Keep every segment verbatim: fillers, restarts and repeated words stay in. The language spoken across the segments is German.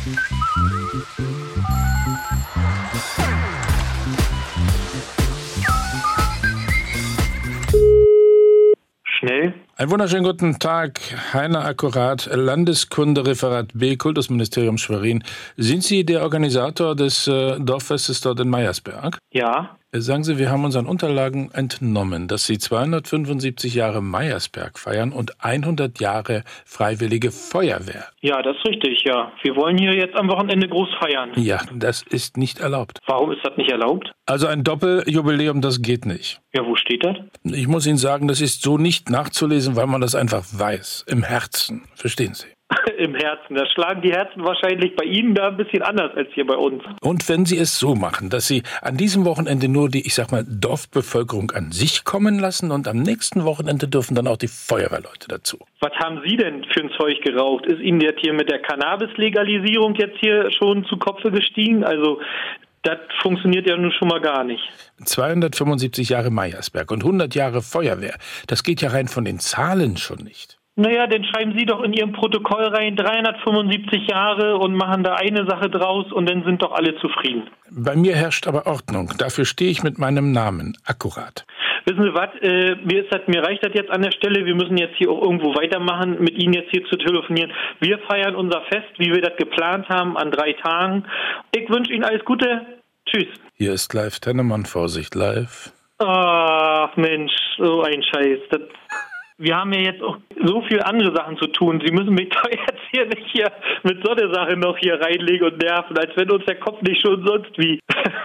Schnell. Einen wunderschönen guten Tag, Heiner Akkurat, Landeskundereferat B, Kultusministerium Schwerin. Sind Sie der Organisator des äh, Dorffestes dort in Meyersberg? Ja. Sagen Sie, wir haben unseren Unterlagen entnommen, dass Sie zweihundertfünfundsiebzig Jahre Meyersberg feiern und hundert Jahre Freiwillige Feuerwehr. Ja, das ist richtig, ja. Wir wollen hier jetzt am Wochenende groß feiern. Ja, das ist nicht erlaubt. Warum ist das nicht erlaubt? Also ein Doppeljubiläum, das geht nicht. Ja, wo steht das? Ich muss Ihnen sagen, das ist so nicht nachzulesen, weil man das einfach weiß. Im Herzen. Verstehen Sie? Im Herzen. Da schlagen die Herzen wahrscheinlich bei Ihnen da ein bisschen anders als hier bei uns. Und wenn Sie es so machen, dass Sie an diesem Wochenende nur die, ich sag mal, Dorfbevölkerung an sich kommen lassen und am nächsten Wochenende dürfen dann auch die Feuerwehrleute dazu. Was haben Sie denn für ein Zeug geraucht? Ist Ihnen jetzt hier mit der Cannabis-Legalisierung jetzt hier schon zu Kopfe gestiegen? Also das funktioniert ja nun schon mal gar nicht. zweihundertfünfundsiebzig Jahre Meyersberg und hundert Jahre Feuerwehr. Das geht ja rein von den Zahlen schon nicht. Naja, dann schreiben Sie doch in Ihrem Protokoll rein dreihundertfünfundsiebzig Jahre und machen da eine Sache draus und dann sind doch alle zufrieden. Bei mir herrscht aber Ordnung. Dafür stehe ich mit meinem Namen. Akkurat. Wissen Sie was? Äh, mir, ist das, mir reicht das jetzt an der Stelle. Wir müssen jetzt hier auch irgendwo weitermachen, mit Ihnen jetzt hier zu telefonieren. Wir feiern unser Fest, wie wir das geplant haben, an drei Tagen. Ich wünsche Ihnen alles Gute. Tschüss. Hier ist live Tennemann. Vorsicht, live. Ach Mensch, so ein Scheiß. Das Wir haben ja jetzt auch so viele andere Sachen zu tun. Sie müssen mich doch jetzt hier nicht hier mit so einer Sache noch hier reinlegen und nerven, als wenn uns der Kopf nicht schon sonst wie.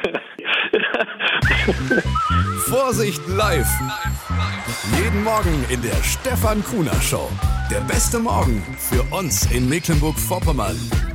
Vorsicht live! Jeden Morgen in der Stefan Kuhner Show. Der beste Morgen für uns in Mecklenburg-Vorpommern.